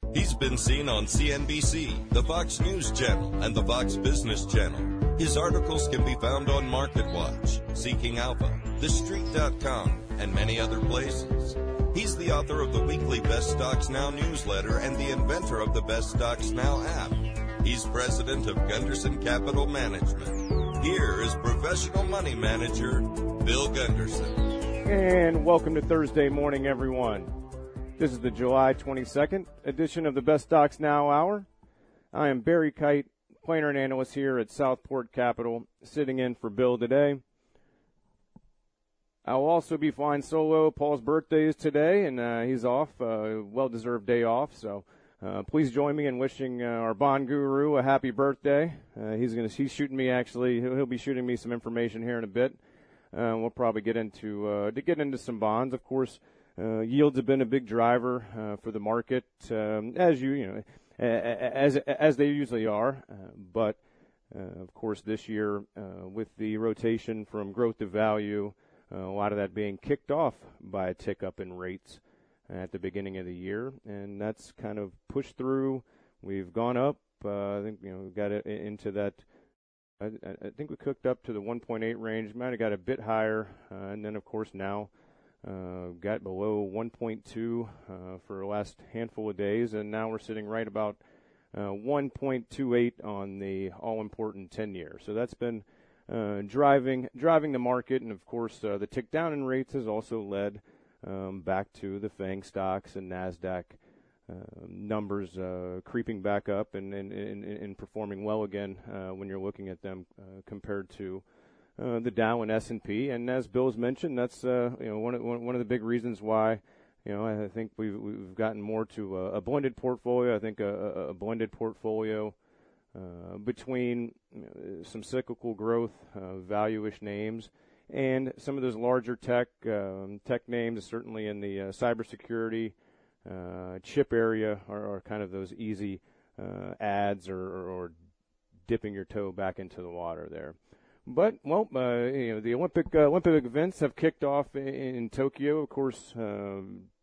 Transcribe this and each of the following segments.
He's been seen on CNBC, the Fox News Channel, and the Fox Business Channel. His articles can be found on MarketWatch, Seeking Alpha, TheStreet.com, and many other places. He's the author of the weekly Best Stocks Now newsletter and the inventor of the Best Stocks Now app. He's president of Gunderson Capital Management. Here is professional money manager, Bill Gunderson. And welcome to Thursday morning, everyone. This is the July 22nd edition of the Best Stocks Now Hour. I am Barry Kite, planner and analyst here at Southport Capital, sitting in for Bill today. I'll also be flying solo. Paul's birthday is today, and he's off, well-deserved day off. So please join me in wishing our bond guru a happy birthday. He's shooting me, actually. He'll be shooting me some information here in a bit. We'll probably get into some bonds, of course. Yields have been a big driver for the market, as they usually are. But of course, this year with the rotation from growth to value, a lot of that being kicked off by a tick up in rates at the beginning of the year, and that's kind of pushed through. We've gone up. I think we got into that. I think we cooked up to the 1.8 range. Might have got a bit higher, and then of course now. Got below 1.2 for the last handful of days, and now we're sitting right about 1.28 on the all-important 10-year. So that's been driving the market, and of course the tick down in rates has also led back to the FANG stocks and NASDAQ numbers creeping back up and performing well again when you're looking at them compared to the Dow and S&P, and as Bill's mentioned, that's one of the big reasons why I think we've gotten more to a blended portfolio. I think a blended portfolio between some cyclical growth, value-ish names, and some of those larger tech names, certainly in the cybersecurity chip area, are kind of those easy ads or dipping your toe back into the water there. But, the Olympic events have kicked off in Tokyo. Of course, a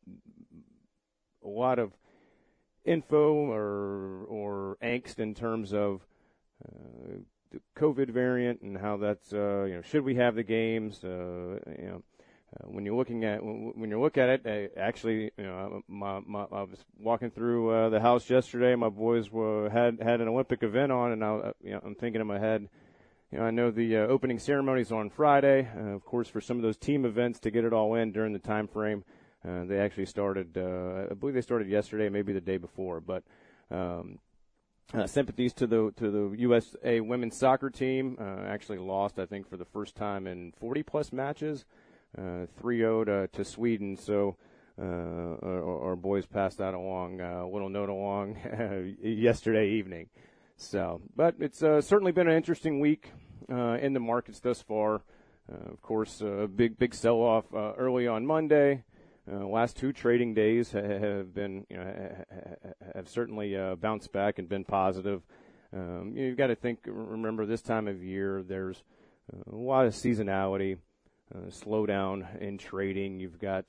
lot of info or angst in terms of the COVID variant and how that's, should we have the games? When you look at it, actually, I was walking through the house yesterday. My boys had an Olympic event on, and I'm thinking in my head. I know the opening ceremony is on Friday. Of course, for some of those team events to get it all in during the time frame, they actually started. I believe they started yesterday, maybe the day before. But sympathies to the USA women's soccer team. Actually lost, I think, for the first time in 40+ matches, 3-0 to Sweden. So our boys passed that along, a little note along yesterday evening. So, but it's certainly been an interesting week in the markets thus far. Of course, a big sell-off early on Monday. Last two trading days have been, have certainly bounced back and been positive. You've got to remember this time of year, there's a lot of seasonality, slowdown in trading. You've got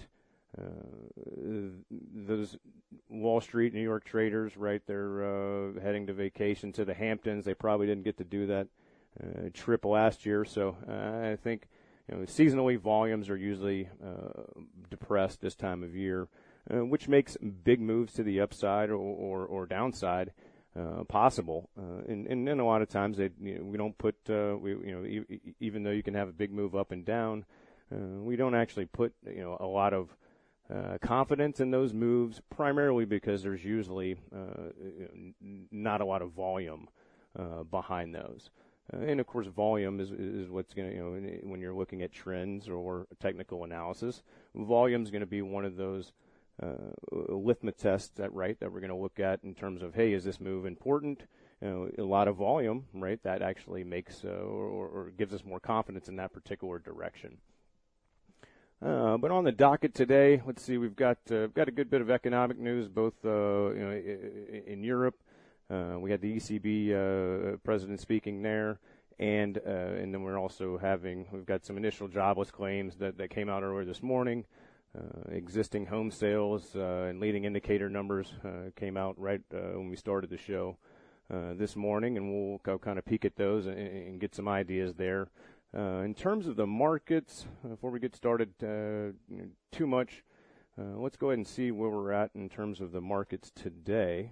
those Wall Street, New York traders, right? They're heading to vacation to the Hamptons. They probably didn't get to do that trip last year. So I think seasonally volumes are usually depressed this time of year, which makes big moves to the upside or downside possible. And a lot of times we don't put even though you can have a big move up and down, we don't actually put a lot of confidence in those moves, primarily because there's usually not a lot of volume behind those. And of course, volume is what's going to, when you're looking at trends or technical analysis, volume is going to be one of those litmus tests that we're going to look at in terms of, hey, is this move important? A lot of volume, right? That actually makes or gives us more confidence in that particular direction. But on the docket today, let's see, we've got a good bit of economic news, both in Europe. We had the ECB president speaking there, and then we've got some initial jobless claims that came out earlier this morning. existing home sales and leading indicator numbers came out right when we started the show this morning, and we'll go kind of peek at those and get some ideas there. In terms of the markets, before we get started too much, let's go ahead and see where we're at in terms of the markets today.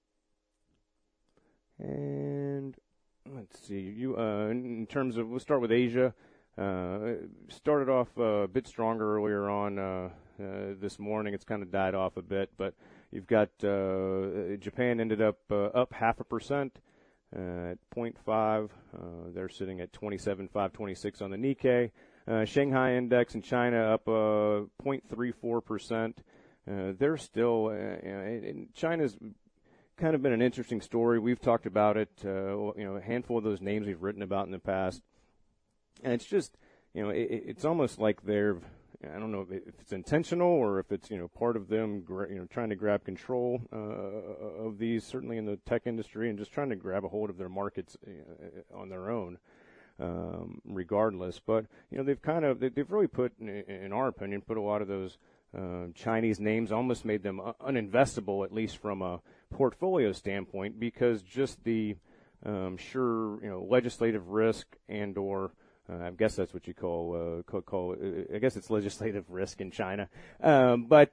And let's see, in terms of, we'll start with Asia. Started off a bit stronger earlier on this morning. It's kind of died off a bit, but you've got Japan ended up 0.5% at 0.5. They're sitting at 27,526 on the Nikkei. Shanghai index in China up 0.34%. They're still, China's kind of been an interesting story. We've talked about it, a handful of those names we've written about in the past. And it's just, it's almost like they're, I don't know if it's intentional or if it's, part of them, trying to grab control of these, certainly in the tech industry, and just trying to grab a hold of their markets on their own, regardless. But, they've really put, in our opinion, put a lot of those Chinese names, almost made them uninvestable, at least from a portfolio standpoint, because just the legislative risk and or I guess that's what you call I guess it's legislative risk in China. The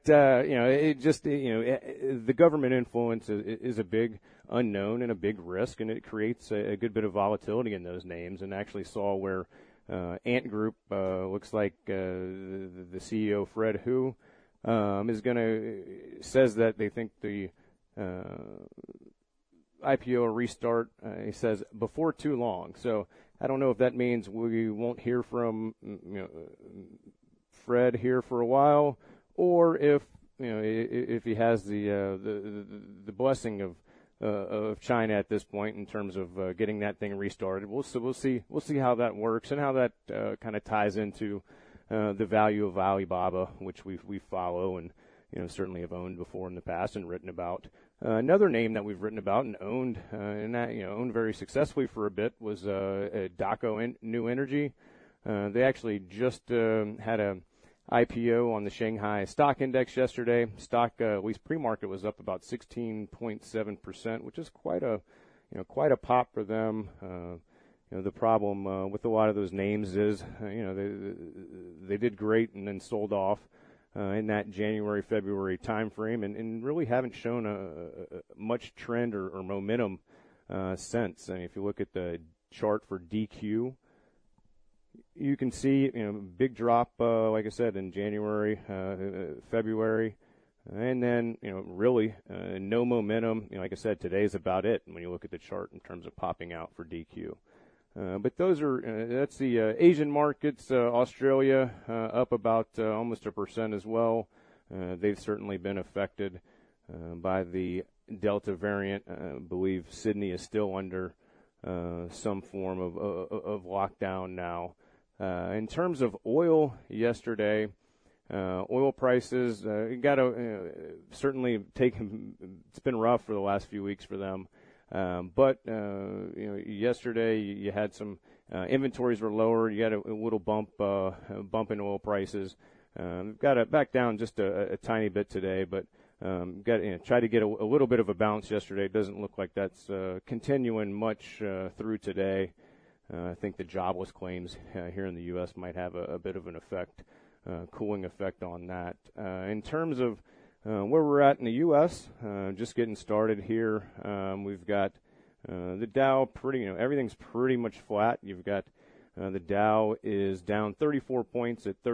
government influence is a big unknown and a big risk, and it creates a good bit of volatility in those names. And actually saw where Ant Group looks like the CEO Fred Hu says that they think the IPO restart, he says, before too long. So I don't know if that means we won't hear from Fred here for a while, or if he has the blessing of China at this point in terms of getting that thing restarted. We'll see how that works and how that kind of ties into the value of Alibaba, which we follow and certainly have owned before in the past and written about. Another name that we've written about and owned, owned very successfully for a bit, was Daqo New Energy. They actually just had a IPO on the Shanghai Stock Index yesterday. Stock, at least pre-market, was up about 16.7%, which is quite a pop for them. The problem with a lot of those names is, they did great and then sold off in that January-February time frame, and really haven't shown a much trend or momentum since. And if you look at the chart for DQ, you can see big drop, like I said, in January, February, and then really no momentum. Like I said, today's about it when you look at the chart in terms of popping out for DQ. But those are that's the Asian markets. Australia up about almost 1% as well. They've certainly been affected by the Delta variant. I believe Sydney is still under some form of lockdown now. In terms of oil, yesterday, oil prices got certainly taken. It's been rough for the last few weeks for them. But yesterday you had some inventories were lower. You had a little bump in oil prices. Got it back down just a tiny bit today, but tried to get a little bit of a bounce yesterday. It doesn't look like that's continuing much through today. I think the jobless claims here in the U.S. might have a bit of an effect, cooling effect on that. In terms of where we're at in the U.S., just getting started here. We've got the Dow everything's pretty much flat. You've got the Dow is down 34 points at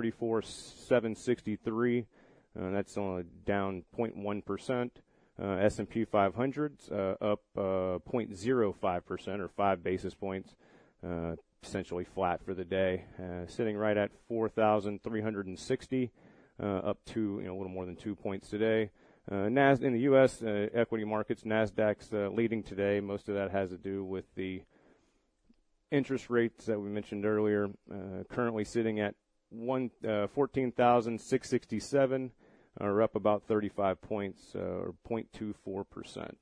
34,763. That's only down 0.1%. S&P 500's up 0.05% or 5 basis points. Essentially flat for the day, sitting right at 4,360. Up to a little more than 2 points today. In the U.S. Equity markets, Nasdaq's leading today. Most of that has to do with the interest rates that we mentioned earlier. Currently sitting at 14,667, or up about 35 points, or 0.24%.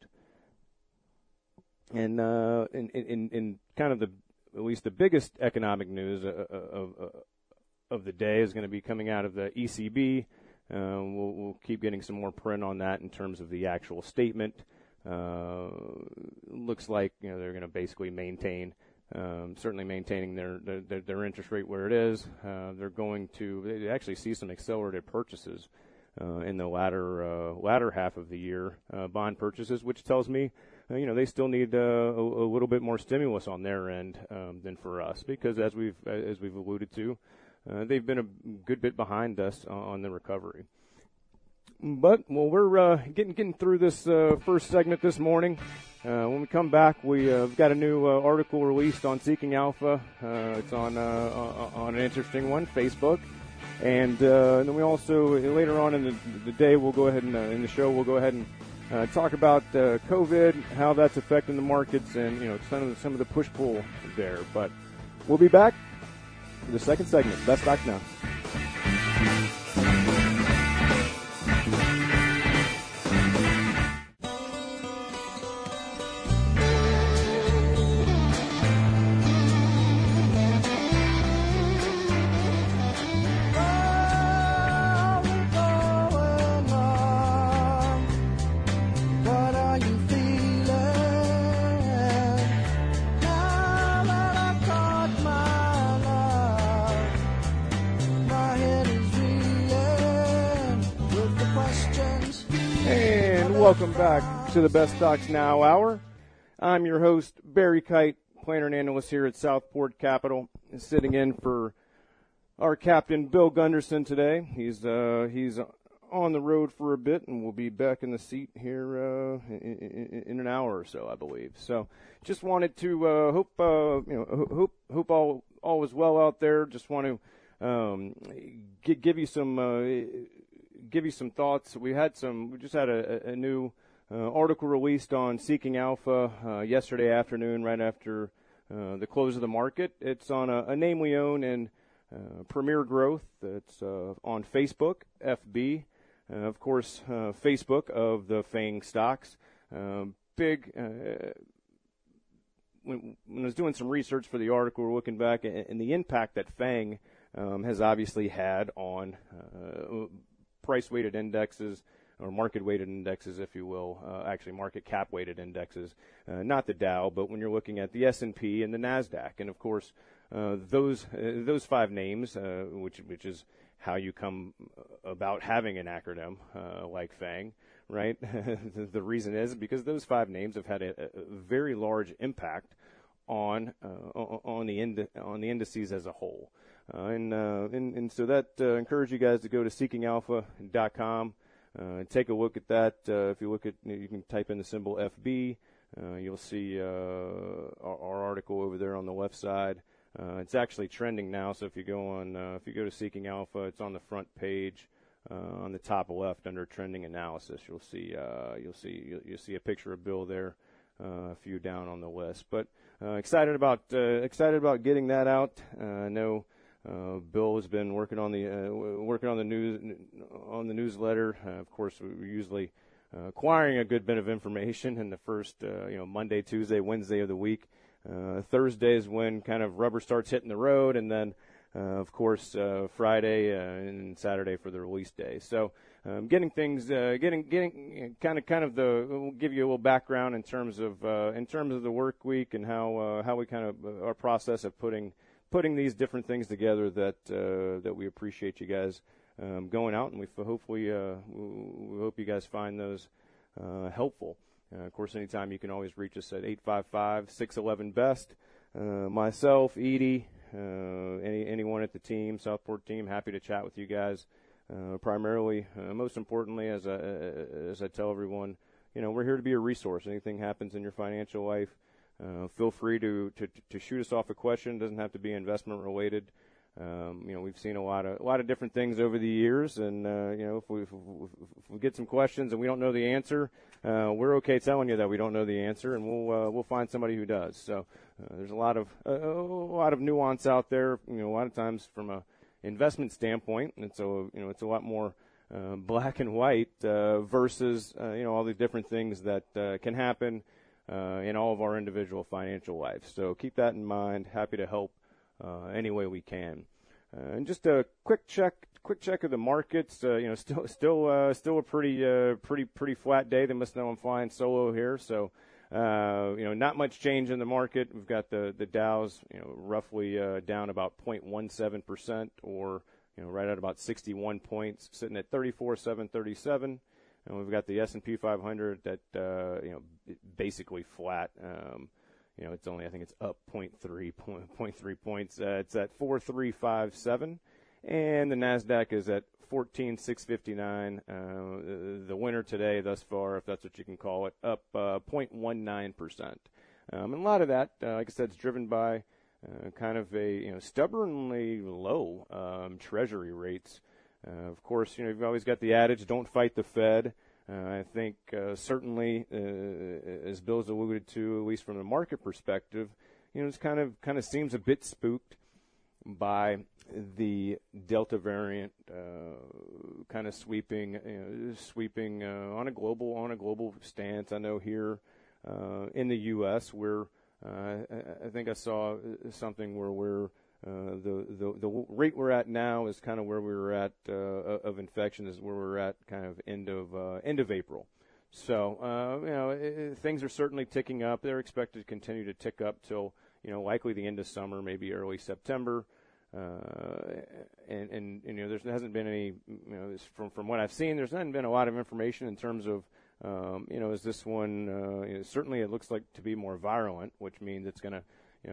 And in kind of at least the biggest economic news of the day is going to be coming out of the ECB. we'll keep getting some more print on that in terms of the actual statement. Looks like they're going to basically maintain, certainly maintaining their interest rate where it is. They're going to actually see some accelerated purchases in the latter half of the year, bond purchases, which tells me they still need a little bit more stimulus on their end than for us, because as we've alluded to, they've been a good bit behind us on the recovery. But we're getting through this first segment this morning. When we come back, we've got a new article released on Seeking Alpha. It's on an interesting one, Facebook. And then we also, later on in the day, we'll go ahead and, in the show, we'll go ahead and talk about COVID, how that's affecting the markets, and, some of the push-pull there. But we'll be back for the second segment, Best Stocks Now. Welcome back to the Best Stocks Now Hour. I'm your host, Barry Kite, planner and analyst here at Southport Capital, sitting in for our captain, Bill Gunderson, today. He's on the road for a bit, and will be back in the seat here in an hour or so, I believe. So, just wanted to hope all is well out there. Just want to give you some thoughts. We just had a new article released on Seeking Alpha yesterday afternoon, right after the close of the market. It's on a name we own in Premier Growth. It's on Facebook, FB. Of course, Facebook of the FANG stocks. When I was doing some research for the article, we're looking back and the impact that FANG has obviously had on price-weighted indexes, or market-weighted indexes, if you will, actually market cap-weighted indexes, not the Dow, but when you're looking at the S&P and the NASDAQ. And, of course, those five names, which is how you come about having an acronym like FANG, right? The reason is because those five names have had a very large impact on the indices as a whole. And so that encourage you guys to go to seekingalpha.com and take a look at that. If you can type in the symbol FB, you'll see our article over there on the left side. It's actually trending now, so if you go to Seeking Alpha, it's on the front page on the top left under trending analysis. You'll see a picture of Bill there, a few down on the list. But excited about getting that out. I know. Bill has been working on the newsletter. Of course, we're usually acquiring a good bit of information in the first Monday, Tuesday, Wednesday of the week. Thursday is when kind of rubber starts hitting the road, and then of course Friday and Saturday for the release day. So getting things we'll give you a little background in terms of the work week and how we kind of our process of putting these different things together that we appreciate you guys going out, and we hope you guys find those helpful. Of course, anytime you can always reach us at 855-611-BEST. Myself, Edie, anyone at the team, Southport team, happy to chat with you guys. Primarily, most importantly, as I tell everyone, we're here to be a resource. Anything happens in your financial life, feel free to shoot us off a question. It doesn't have to be investment related. We've seen a lot of different things over the years, and if we get some questions and we don't know the answer, we're okay telling you that we don't know the answer, and we'll find somebody who does. So there's a lot of nuance out there. A lot of times from a investment standpoint, and so it's a lot more black and white versus all the different things that can happen in all of our individual financial lives. So keep that in mind. Happy to help any way we can. And just a quick quick check of the markets. Still a pretty flat day. They must know I'm flying solo here, so not much change in the market. We've got the Dow's roughly down about 0.17%, or right at about 61 points, sitting at 34,737. And we've got the S&P 500 that basically flat. It's only, I think it's up 0.3 points. It's at 4,357, and the Nasdaq is at 14,659. The winner today, thus far, if that's what you can call it, up 0.19%. And a lot of that, like I said, is driven by kind of a stubbornly low Treasury rates. Of course, you've always got the adage, "Don't fight the Fed." I think certainly, as Bill's alluded to, at least from the market perspective, it's kind of seems a bit spooked by the Delta variant kind of sweeping on a global stance. I know here in the U.S. where I think I saw something where we're the rate we're at now is kind of where we were at of infection is where we're at kind of end of April. So things are certainly ticking up. They're expected to continue to tick up till likely the end of summer, maybe early September. And there hasn't been any from what I've seen, there hasn't been a lot of information in terms of is this one certainly it looks like to be more virulent, which means it's going to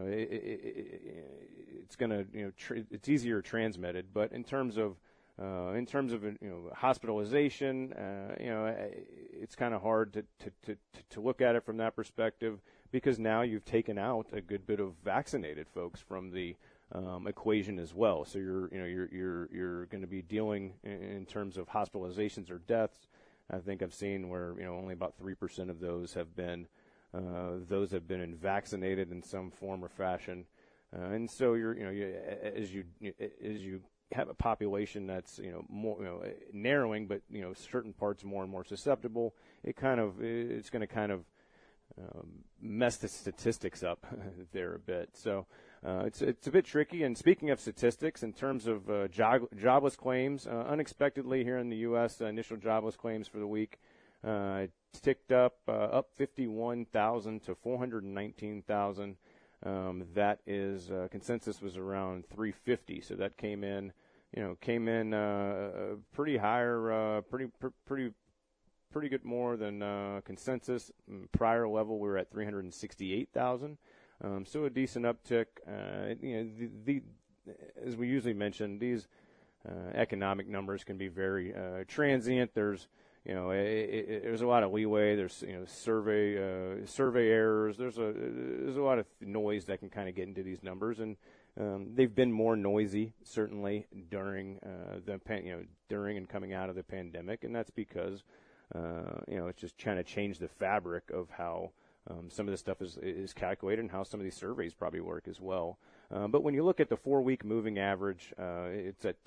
it's easier transmitted. But in terms of hospitalization, it's kind of hard to look at it from that perspective, because now you've taken out a good bit of vaccinated folks from the equation as well. So you're going to be dealing in terms of hospitalizations or deaths. I think I've seen where only about 3% of those have been vaccinated in some form or fashion, and so as you have a population that's more narrowing, but certain parts more and more susceptible, it's going to kind of mess the statistics up there a bit. So it's a bit tricky. And speaking of statistics, in terms of jobless claims, unexpectedly here in the U.S., initial jobless claims for the week ticked up 51,000 to 419,000. That is consensus was around 350, so that came in pretty higher, pretty good more than consensus. Prior level we were at 368,000, so a decent uptick. As we usually mention, these economic numbers can be very transient. There's there's a lot of leeway. There's survey errors. There's a lot of noise that can kind of get into these numbers, and they've been more noisy certainly during during and coming out of the pandemic, and that's because it's just trying to change the fabric of how some of this stuff is calculated and how some of these surveys probably work as well. But when you look at the 4-week moving average, it's at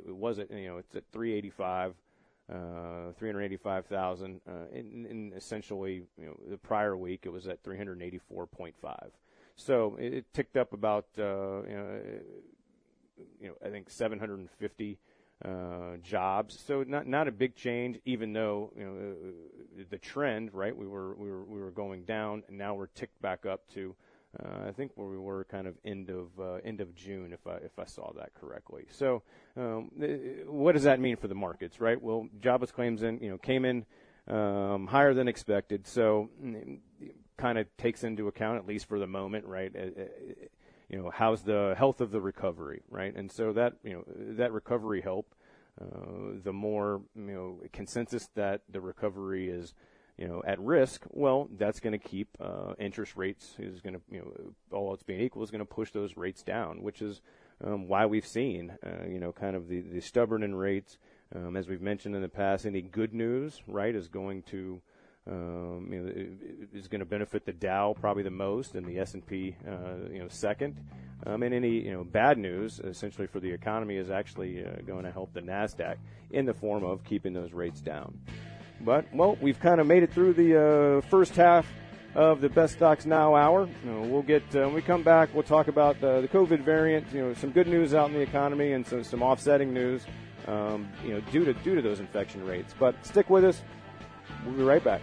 385. 385,000. In essentially, the prior week it was at 384.5. So it ticked up about, I think 750 jobs. So not a big change, even though the trend, right? We were going down, and now we're ticked back up to. I think where we were kind of end of June, if I saw that correctly. So, what does that mean for the markets, right? Well, jobless claims came in higher than expected. So, kind of takes into account, at least for the moment, right? How's the health of the recovery, right? And so that that recovery help, the more consensus that the recovery is. At risk, well, that's going to keep interest rates is going to, all else being equal, is going to push those rates down, which is why we've seen, kind of the stubborn in rates. As we've mentioned in the past, any good news, right, is going to, is going to benefit the Dow probably the most, and the S&P, second. And any, bad news, essentially for the economy, is actually going to help the Nasdaq in the form of keeping those rates down. But, well, we've kind of made it through the first half of the Best Stocks Now hour. We'll get when we come back, we'll talk about the COVID variant, some good news out in the economy and some offsetting news. due to those infection rates. But stick with us. We'll be right back.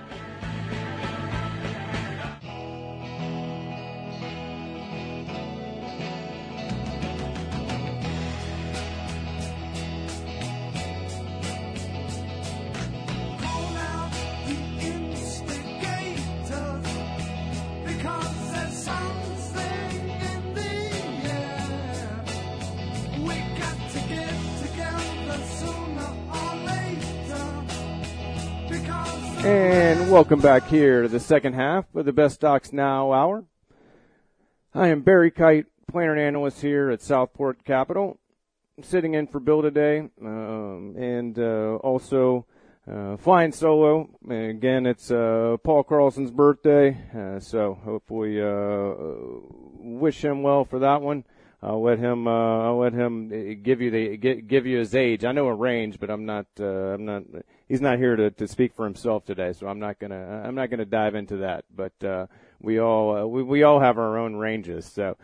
And welcome back here to the second half of the Best Stocks Now Hour. I am Barry Kite, planner and analyst here at Southport Capital, sitting in for Bill today, and also flying solo. Again, it's Paul Carlson's birthday, so hopefully wish him well for that one. I'll let him give you his age. I know a range, but I'm not. He's not here to speak for himself today, so I'm not gonna dive into that. But we all have our own ranges. So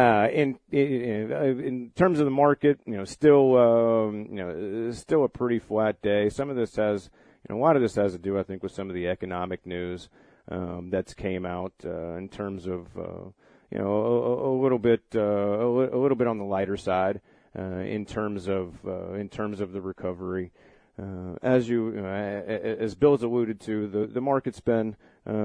in terms of the market, still a pretty flat day. Some of this has, a lot of this has to do, I think, with some of the economic news that's came out in terms of. A little bit on the lighter side in terms of the recovery. As Bill's alluded to, the market's been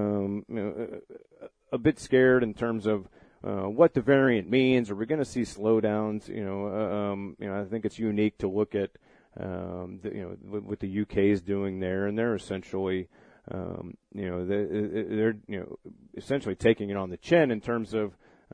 a bit scared in terms of what the variant means. Are we going to see slowdowns? I think it's unique to look at what the UK is doing there, and they're essentially. They're essentially taking it on the chin in terms of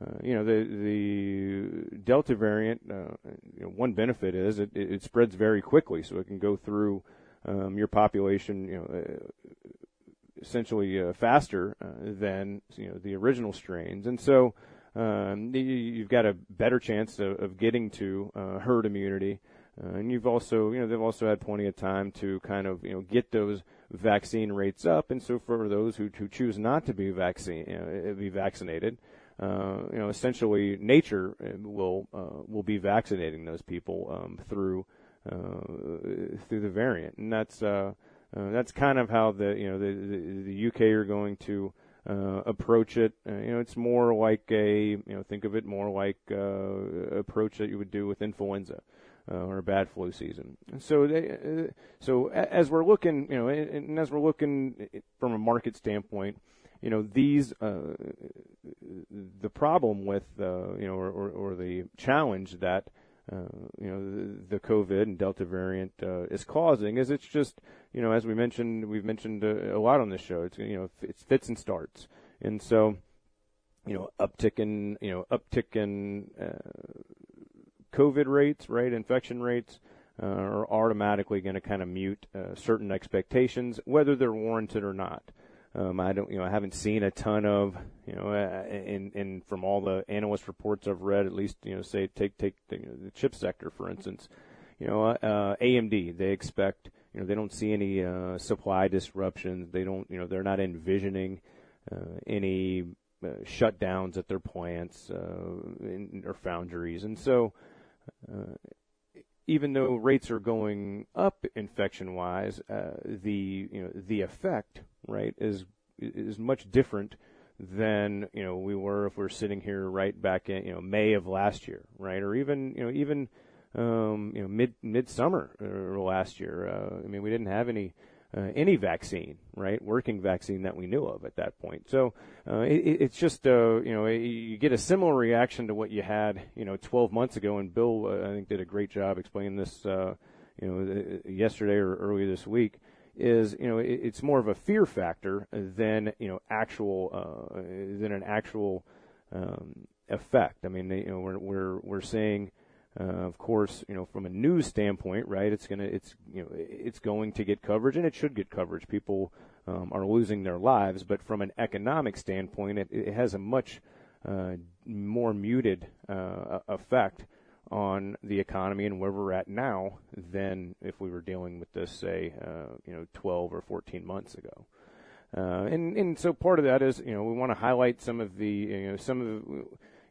the Delta variant. One benefit is it spreads very quickly, so it can go through your population essentially faster than the original strains, and so you've got a better chance of getting to herd immunity. And you've also, they've also had plenty of time to kind of, get those vaccine rates up. And so for those who choose not to be vaccinated, essentially nature will be vaccinating those people through the variant. And that's kind of how the UK are going to approach it. It's more like think of it more like approach that you would do with influenza. Or a bad flu season. So as we're looking, and as we're looking from a market standpoint, these the problem with or the challenge that the COVID and Delta variant is causing is it's just as we've mentioned a lot on this show. It's it's fits and starts, and so uptick in COVID rates, right? Infection rates are automatically going to kind of mute certain expectations, whether they're warranted or not. I haven't seen a ton of, in from all the analyst reports I've read, at least, say take the chip sector for instance. AMD, they expect, they don't see any supply disruptions. They don't, they're not envisioning any shutdowns at their plants or foundries, and so. Even though rates are going up infection-wise, the effect, right, is much different than we were if we're sitting here right back in May of last year, right, or even midsummer last year. We didn't have any vaccine, right, working vaccine that we knew of at that point. So it's just you get a similar reaction to what you had 12 months ago, and Bill I think did a great job explaining this yesterday or earlier this week. Is it's more of a fear factor than an actual effect. We're saying. Of course, from a news standpoint, right? It's going to get coverage, and it should get coverage. People are losing their lives, but from an economic standpoint, it has a much more muted effect on the economy and where we're at now than if we were dealing with this, say, 12 or 14 months ago. And so part of that is, we want to highlight some of the,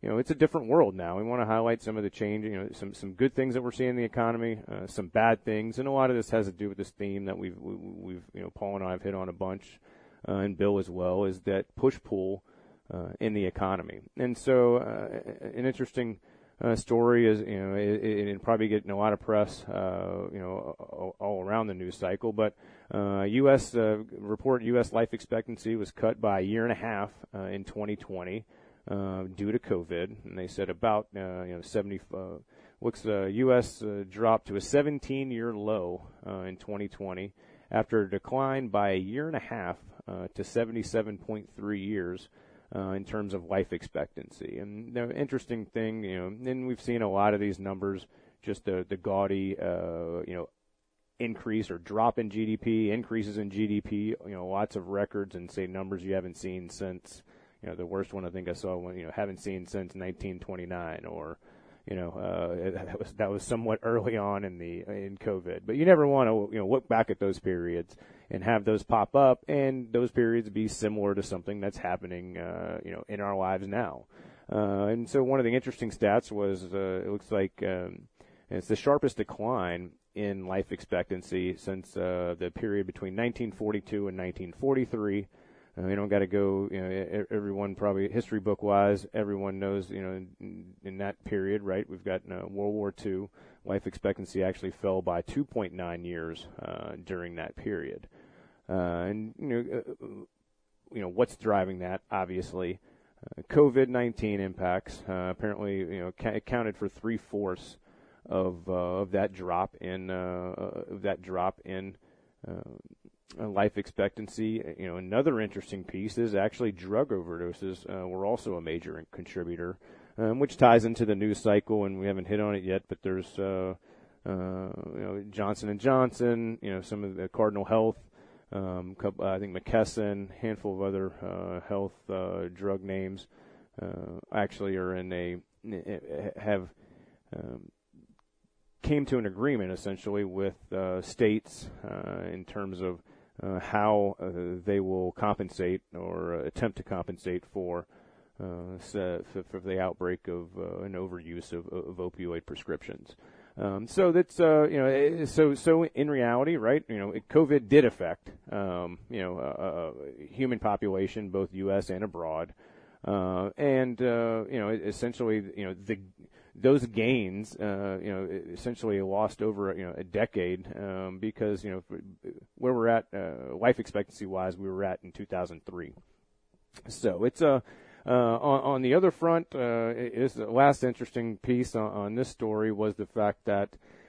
it's a different world now. We want to highlight some of the change, some good things that we're seeing in the economy, some bad things, and a lot of this has to do with this theme that we've Paul and I have hit on a bunch, and Bill as well, is that push-pull in the economy. And so, an interesting story is, it probably getting a lot of press, all around the news cycle, but U.S. Report U.S. life expectancy was cut by a year and a half in 2020 due to COVID, and they said about 70. U.S. dropped to a 17-year low in 2020 after a decline by a year and a half to 77.3 years. In terms of life expectancy. And the interesting thing, and we've seen a lot of these numbers, just the gaudy, increase or drop in GDP, increases in GDP, lots of records and say numbers you haven't seen since, the worst one I think I saw haven't seen since 1929 or, that was somewhat early on in COVID. But you never want to, look back at those periods and have those pop up and those periods be similar to something that's happening, in our lives now. And so one of the interesting stats was, it looks like, it's the sharpest decline in life expectancy since, the period between 1942 and 1943. We don't got to go, everyone probably history book wise, everyone knows, in that period, right? We've got World War II. Life expectancy actually fell by 2.9 years during that period. And what's driving that? Obviously, COVID-19 impacts apparently, accounted for 3/4 of that drop in life expectancy. Another interesting piece is actually drug overdoses were also a major contributor, which ties into the news cycle, and we haven't hit on it yet, but there's Johnson & Johnson, some of the Cardinal Health, I think McKesson, handful of other health drug names actually are came to an agreement essentially with states in terms of how they will compensate or attempt to compensate for the outbreak of an overuse of opioid prescriptions. So that's so in reality, right? COVID did affect human population, both U.S. and abroad, and essentially those gains essentially lost over a decade because where we're at life expectancy wise we were at in 2003. So it's on the other front, is the last interesting piece on this story was the fact that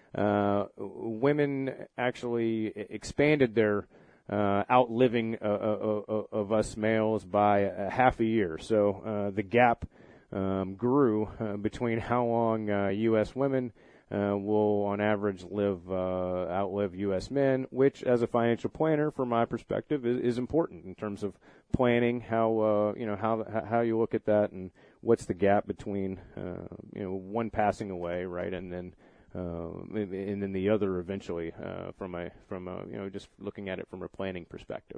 women actually expanded their outliving of us males by half a year. So the gap grew between how long U.S. women will, on average, outlive U.S. men, which, as a financial planner, from my perspective, is important in terms of planning how you look at that and what's the gap between one passing away, right, and then the other eventually from just looking at it from a planning perspective.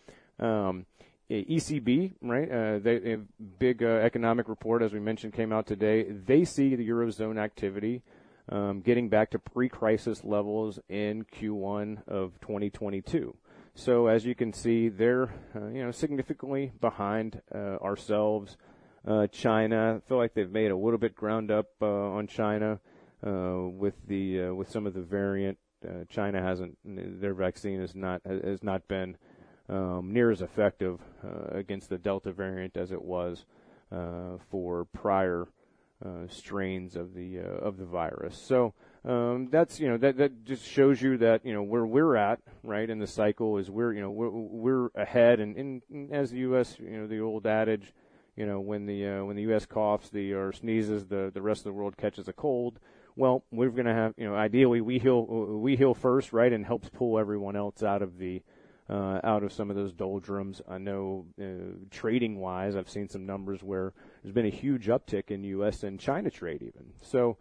ECB, right? A big economic report, as we mentioned, came out today. They see the Eurozone activity getting back to pre-crisis levels in Q1 of 2022. So as you can see, they're significantly behind ourselves. China, I feel like they've made a little bit ground up on China with some of the variant. China hasn't; their vaccine has not been near as effective against the Delta variant as it was for prior strains of the virus. So that's that just shows you that where we're at, right, in the cycle is we're ahead, and as the U.S. The old adage, when the U.S. coughs or sneezes, the rest of the world catches a cold. Well, we're going to have ideally we heal first, right, and helps pull everyone else out of some of those doldrums. I know trading-wise, I've seen some numbers where there's been a huge uptick in U.S. and China trade even. So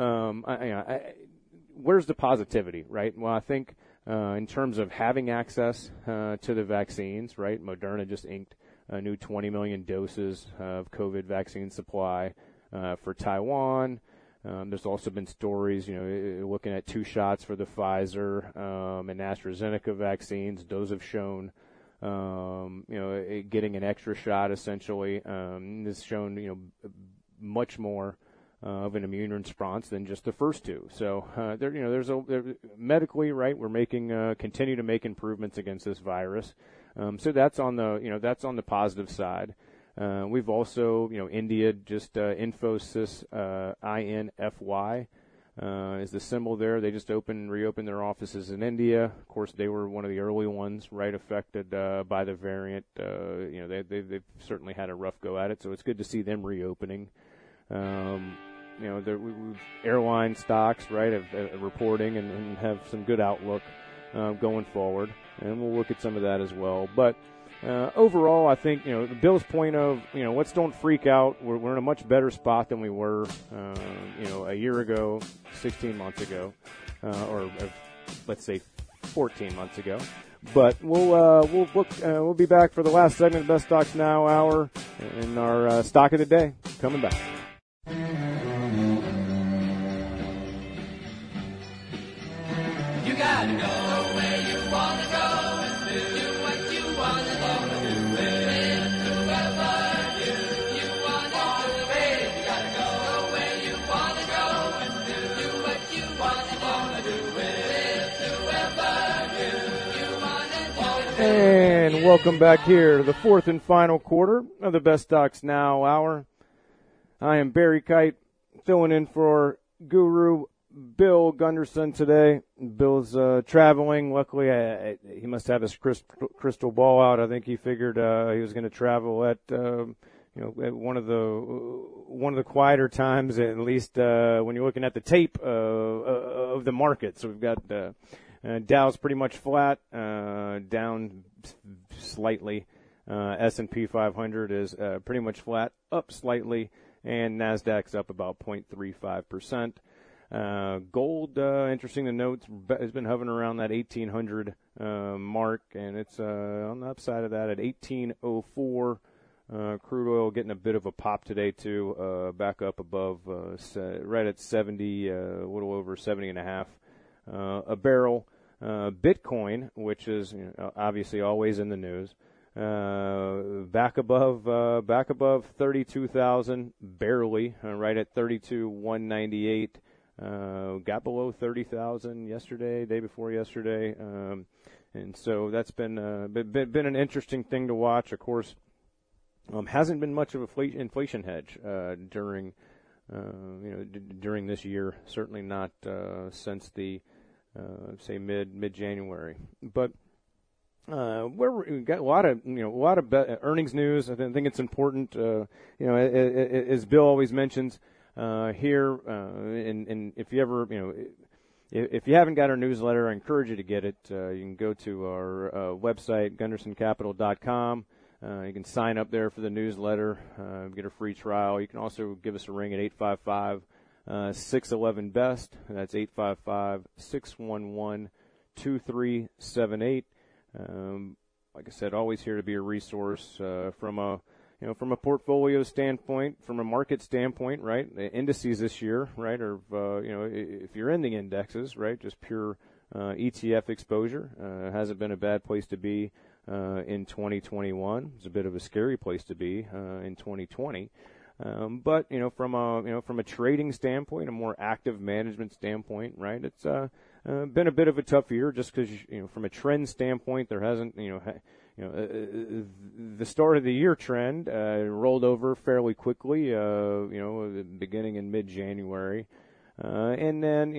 where's the positivity, right? Well, I think in terms of having access to the vaccines, right, Moderna just inked a new 20 million doses of COVID vaccine supply. for Taiwan. There's also been stories, looking at 2 shots for the Pfizer and AstraZeneca vaccines. Those have shown, getting an extra shot essentially. This has shown, much more of an immune response than just the first 2. So there's medically, right, we're making continue to make improvements against this virus. So that's on the positive side. We've also, India, just Infosys, INFY is the symbol there. They just reopened their offices in India. Of course, they were one of the early ones, right, affected by the variant. They've certainly had a rough go at it, so it's good to see them reopening. Airline stocks, right, have reporting and have some good outlook going forward, and we'll look at some of that as well. But overall, I think, Bill's point of, let's don't freak out. We're in a much better spot than we were, a year ago, 16 months ago, or let's say 14 months ago. But we'll be back for the last segment of Best Stocks Now hour and our stock of the day coming back. You gotta go where you wanna go and do what you wanna do with whoever you wanna do with. You gotta go where you wanna go and do what you wanna do with whoever you wanna do. And welcome back here to the fourth and final quarter of the Best Stocks Now hour. I am Barry Kite, filling in for Guru Bill Gunderson today. Bill's traveling. Luckily, he must have his crystal ball out. I think he figured he was going to travel at at one of the quieter times, at least when you're looking at the tape of the market. So we've got Dow's pretty much flat, down slightly. S&P 500 is pretty much flat, up slightly, and NASDAQ's up about 0.35%. Gold, interesting to note, has been hovering around that 1,800 mark, and it's on the upside of that at 1,804. Crude oil getting a bit of a pop today, too, back up above, right at 70, a little over 70 and a half a barrel. Bitcoin, which is obviously always in the news, back above 32,000, barely, right at 32,198. Got below 30,000 yesterday, day before yesterday, and so that's been an interesting thing to watch. Of course, hasn't been much of a inflation hedge during this year. Certainly not since the say mid January, but. We've got a lot of earnings news. I think it's important. As Bill always mentions here, and if you ever, if you haven't got our newsletter, I encourage you to get it. You can go to our website, GundersonCapital.com. You can sign up there for the newsletter, get a free trial. You can also give us a ring at 855-611-BEST. That's 855-611-2378. Like I said, always here to be a resource from a portfolio standpoint, from a market standpoint, right? The indices this year, right, or if you're in the indexes, right, just pure ETF exposure hasn't been a bad place to be in 2021. It's a bit of a scary place to be in 2020. But from a trading standpoint, a more active management standpoint, right? It's been a bit of a tough year, just because from a trend standpoint, there hasn't the start of the year trend rolled over fairly quickly. Beginning in mid-January, and then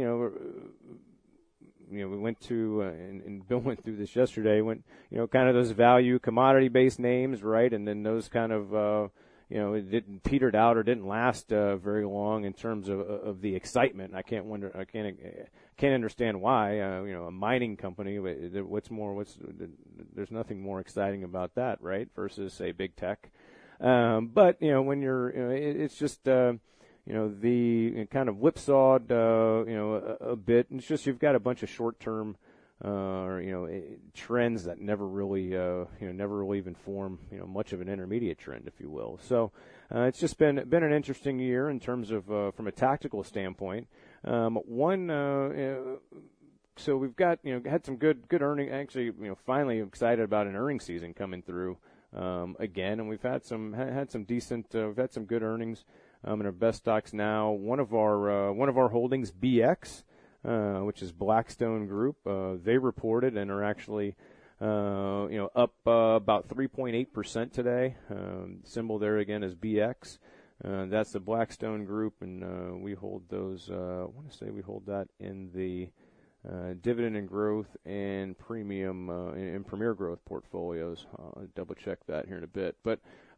we went to and Bill went through this yesterday. Kind of those value commodity-based names, right? And then those kind of it didn't petered out or didn't last very long in terms of the excitement. I can't understand why. A mining company. There's nothing more exciting about that, right? Versus say big tech. But when you're, it's just the kind of whipsawed, a bit. And it's just you've got a bunch of short-term trends that never really even form, much of an intermediate trend, if you will. So it's just been an interesting year in terms of from a tactical standpoint. So we've got had some good earnings. Actually, finally excited about an earnings season coming through again, and we've had some decent. We've had some good earnings in our best stocks now. One of our holdings, BX. Which is Blackstone Group. They reported and are actually, up about 3.8% today. Symbol there again is BX. That's the Blackstone Group, and we hold those. I want to say we hold that in the dividend and growth and premium and premier growth portfolios. I'll double check that here in a bit, but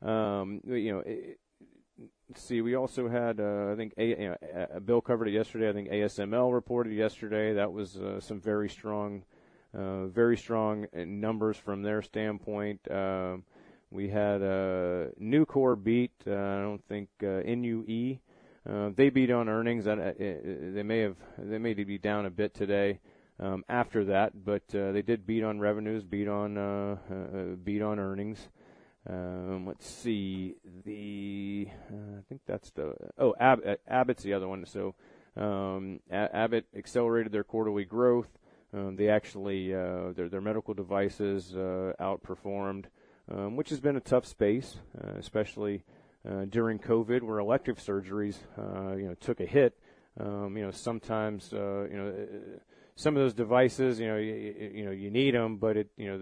let's see, we also had, I think, Bill covered it yesterday. I think ASML reported yesterday. That was some very strong numbers from their standpoint. We had Nucor beat. I don't think NUE. They beat on earnings. They may be down a bit today after that, but they did beat on revenues, beat on earnings. Let's see, I think that's Abbott's the other one. So Abbott accelerated their quarterly growth. They actually their medical devices outperformed, which has been a tough space, especially during COVID, where elective surgeries took a hit. Sometimes some of those devices, you need them, but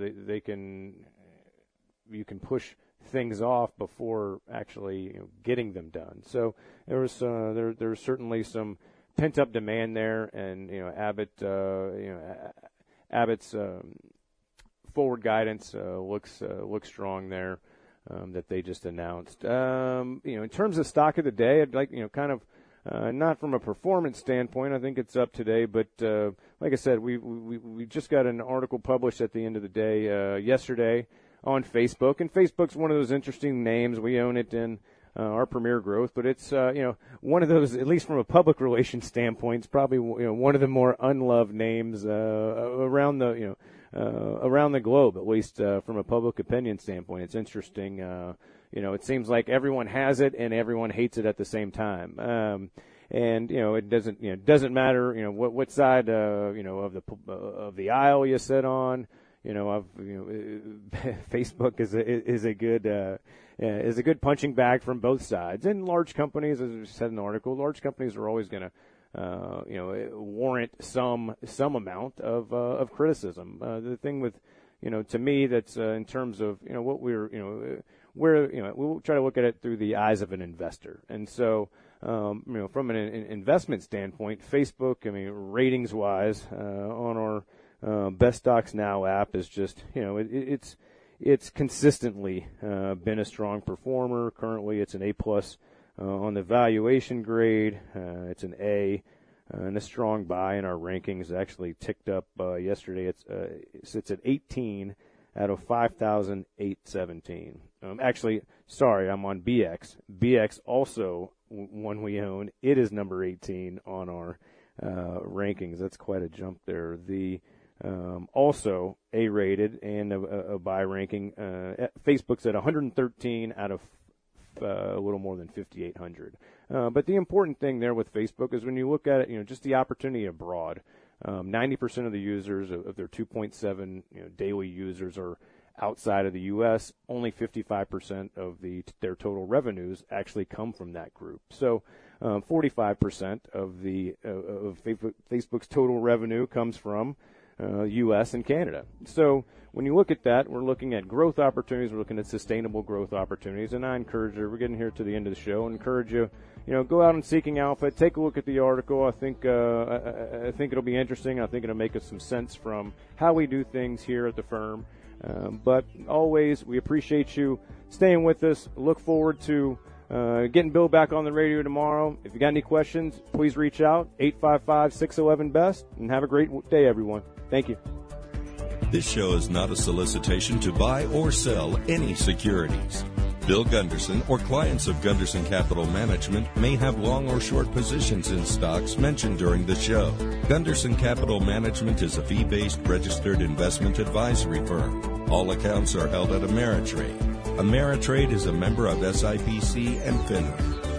you can push things off before actually getting them done. So there was there's certainly some pent up demand there, and Abbott's forward guidance looks strong there that they just announced. In terms of stock of the day, I'd like kind of not from a performance standpoint. I think it's up today, but like I said, we just got an article published at the end of the day yesterday on Facebook, and Facebook's one of those interesting names. We own it in our Premier Growth, but it's one of those, at least from a public relations standpoint, it's probably one of the more unloved names around the globe, at least from a public opinion standpoint. It's interesting. It seems like everyone has it and everyone hates it at the same time. And it doesn't matter what side of the aisle you sit on. Facebook is a good punching bag from both sides. And large companies, as we said in the article, large companies are always going to warrant some amount of criticism. The thing with to me, that's in terms of what we'll try to look at it through the eyes of an investor. And so from an investment standpoint, Facebook, ratings wise, on our Best Stocks Now app is just, it's consistently been a strong performer. Currently, it's an A+ on the valuation grade. It's an A and a strong buy in our rankings. It actually ticked up yesterday. It sits at 18 out of 5,817. Actually, sorry, I'm on BX. BX also one we own. It is number 18 on our rankings. That's quite a jump there. The also A-rated and a buy ranking. Facebook's at 113 out of a little more than 5,800. But the important thing there with Facebook is when you look at it, just the opportunity abroad. 90% of the users of their 2.7 daily users are outside of the U.S. Only 55% of their total revenues actually come from that group. So 45% of Facebook's total revenue comes from U.S. and Canada. So when you look at that, we're looking at growth opportunities. We're looking at sustainable growth opportunities. And I encourage you, we're getting here to the end of the show, encourage you, go out and Seeking Alpha, take a look at the article. I think it'll be interesting. I think it'll make us some sense from how we do things here at the firm. But always, we appreciate you staying with us. Look forward to getting Bill back on the radio tomorrow. If you got any questions, please reach out, 855-611-BEST, and have a great day, everyone. Thank you. This show is not a solicitation to buy or sell any securities. Bill Gunderson or clients of Gunderson Capital Management may have long or short positions in stocks mentioned during the show. Gunderson Capital Management is a fee-based registered investment advisory firm. All accounts are held at Ameritrade. Ameritrade is a member of SIPC and FINRA.